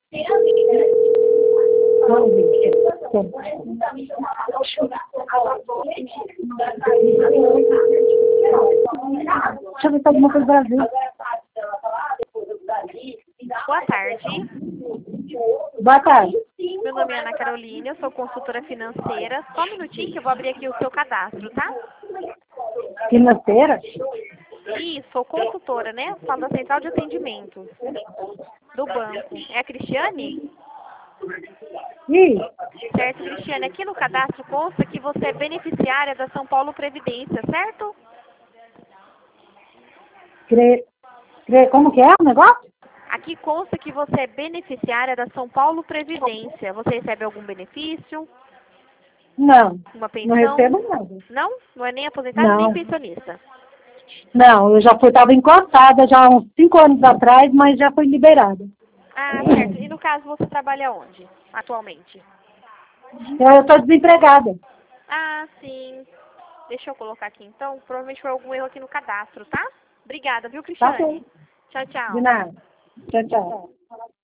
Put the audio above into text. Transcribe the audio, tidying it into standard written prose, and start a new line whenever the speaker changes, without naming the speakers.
Vamos ver. Deixa eu ver se tem alguma coisa do Brasil.
Boa tarde.
Boa tarde.
Meu nome é Ana Carolina, eu sou consultora financeira. Só um minutinho que eu vou abrir aqui o seu cadastro, tá?
Financeira?
Isso, sou consultora, né? Falo da Central de Atendimento do banco. É a Cristiane?
Ih,
Certo, Cristiane. Aqui no cadastro consta que você é beneficiária da São Paulo Previdência, certo?
como que é o negócio?
Aqui consta que você é beneficiária da São Paulo Previdência. Você recebe algum benefício?
Não,
Uma
não
pensão?
recebo nada.
Não? Não é nem aposentado nem
Não,
pensionista.
não, eu já estava encostada já há uns 5 anos atrás, mas já fui liberada.
Ah, certo. E no caso você trabalha onde, atualmente?
Eu estou desempregada.
Ah, sim. Deixa eu colocar aqui então. Provavelmente foi algum erro aqui no cadastro, tá? Obrigada, viu,
Tá bom,
Cristiane? Tchau,
de
tchau.
nada. Tchau, tchau.